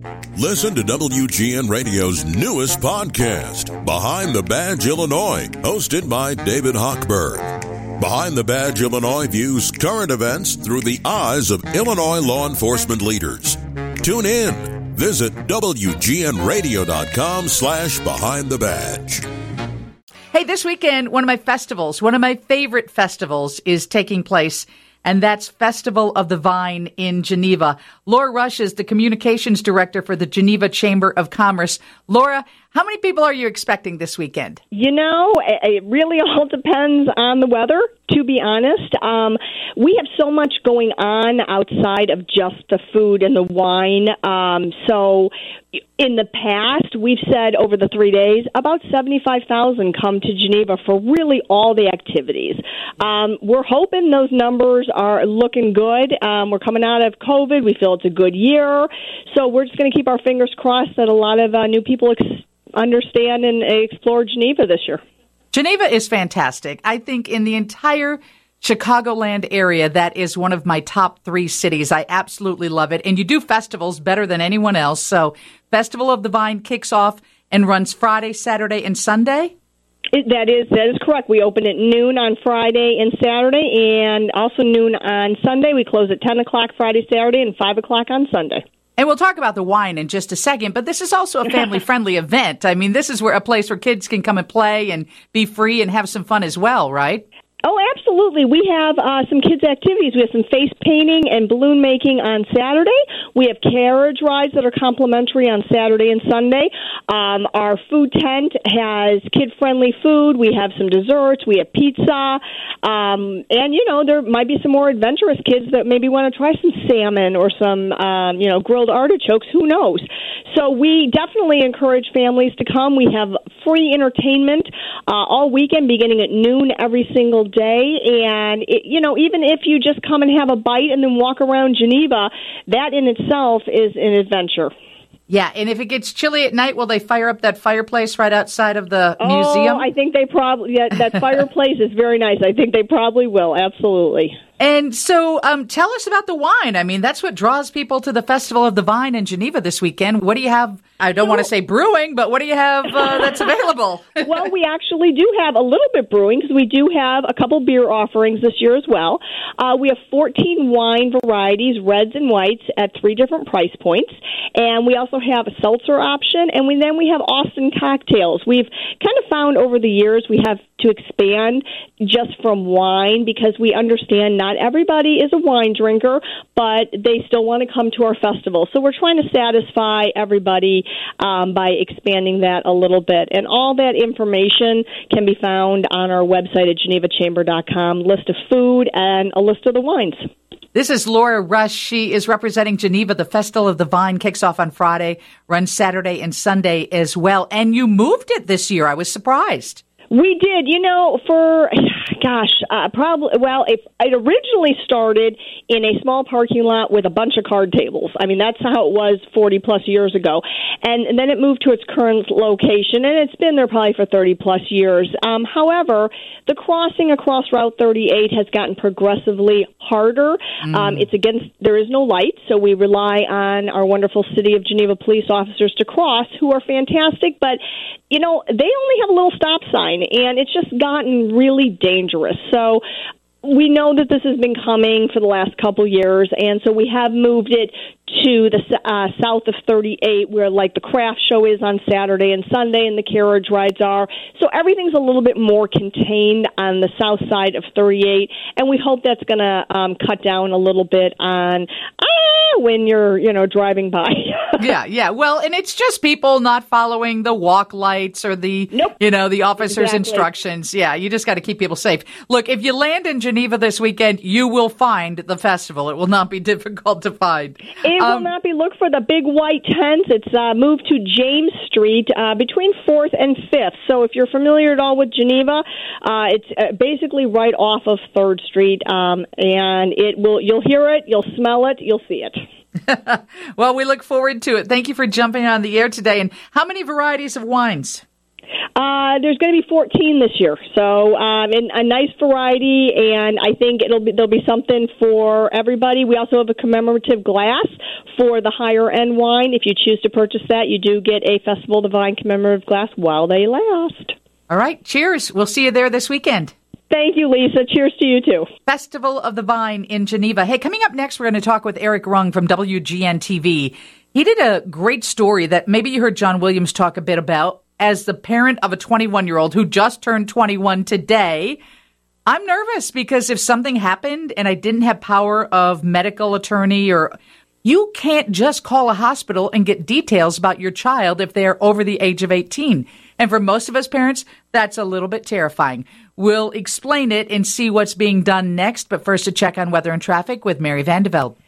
Listen to WGN Radio's newest podcast, Behind the Badge Illinois, hosted by David Hochberg. Behind the Badge Illinois views current events through the eyes of Illinois law enforcement leaders. Tune in. Visit WGNRadio.com/Behind the Badge. Hey, this weekend, one of my favorite festivals is taking place, and that's Festival of the Vine in Geneva. Laura Rush is the communications director for the Geneva Chamber of Commerce. Laura, how many people are you expecting this weekend? You know, it really all depends on the weather, to be honest. We have so much going on outside of just the food and the wine. So in the past, we've said over the 3 days, about 75,000 come to Geneva for really all the activities. We're hoping those numbers are looking good. We're coming out of COVID. We feel it's a good year. So we're just going to keep our fingers crossed that a lot of new people understand and explore Geneva this year. Geneva is fantastic. I think in the entire Chicagoland area, that is one of my top 3 cities. I absolutely love it. And you do festivals better than anyone else. So Festival of the Vine kicks off and runs Friday, Saturday, and Sunday? That is correct. We open at noon on Friday and Saturday, and also noon on Sunday. We close at 10 o'clock Friday, Saturday, and 5 o'clock on Sunday. And we'll talk about the wine in just a second, but this is also a family-friendly event. I mean, this is a place where kids can come and play and be free and have some fun as well, right? Oh, absolutely. We have some kids' activities. We have some face painting and balloon making on Saturday. We have carriage rides that are complimentary on Saturday and Sunday. Our food tent has kid-friendly food. We have some desserts. We have pizza. And, you know, there might be some more adventurous kids that maybe want to try some salmon or some, grilled artichokes. Who knows? So we definitely encourage families to come. We have free entertainment all weekend beginning at noon every single day. And, even if you just come and have a bite and then walk around Geneva, that in itself is an adventure. Yeah, and if it gets chilly at night, will they fire up that fireplace right outside of the museum? Oh, I think they probably, that fireplace is very nice. I think they probably will, absolutely. And so tell us about the wine. I mean, that's what draws people to the Festival of the Vine in Geneva this weekend. What do you have? I don't want to say brewing, but what do you have that's available? Well, we actually do have a little bit brewing because we do have a couple beer offerings this year as well. We have 14 wine varieties, reds and whites, at 3 different price points. And we also have a seltzer option, and then we have Austin cocktails. We've kind of found over the years we have to expand just from wine because we understand not everybody is a wine drinker, but they still want to come to our festival. So we're trying to satisfy everybody by expanding that a little bit. And all that information can be found on our website at genevachamber.com, list of food and a list of the wines. This is Laura Rush. She is representing Geneva. The Festival of the Vine kicks off on Friday, runs Saturday and Sunday as well. And you moved it this year. I was surprised. We did, it originally started in a small parking lot with a bunch of card tables. I mean, that's how it was 40 plus years ago. And then it moved to its current location, and it's been there probably for 30 plus years. However, the crossing across Route 38 has gotten progressively harder. There is no light, so we rely on our wonderful City of Geneva police officers to cross, who are fantastic, but they only have a little stop sign, and it's just gotten really dangerous. So we know that this has been coming for the last couple years, and so we have moved it to the south of 38, where like the craft show is on Saturday and Sunday, and the carriage rides are. So everything's a little bit more contained on the south side of 38, and we hope that's going to cut down a little bit on when you're driving by. Yeah. Well, and it's just people not following the walk lights or the the officer's instructions. Yeah, you just got to keep people safe. Look, if you land in Geneva this weekend, you will find the festival. It will not be difficult to find. It will not be. Look for the big white tents. It's moved to James Street between 4th and 5th. So if you're familiar at all with Geneva, it's basically right off of 3rd Street, and you'll hear it, you'll smell it, you'll see it. Well, we look forward to it. Thank you for jumping on the air today. And how many varieties of wines? There's going to be 14 this year, so in a nice variety, and I think there'll be something for everybody. We also have a commemorative glass for the higher end wine. If you choose to purchase that, you do get a Festival of the Vine commemorative glass while they last. All right, cheers. We'll see you there this weekend. Thank you, Lisa. Cheers to you, too. Festival of the Vine in Geneva. Hey, coming up next, we're going to talk with Eric Rung from WGN-TV. He did a great story that maybe you heard John Williams talk a bit about. As the parent of a 21-year-old who just turned 21 today, I'm nervous because if something happened and I didn't have power of medical attorney, or you can't just call a hospital and get details about your child if they're over the age of 18. And for most of us parents, that's a little bit terrifying. We'll explain it and see what's being done next. But first, a check on weather and traffic with Mary Vandeveld.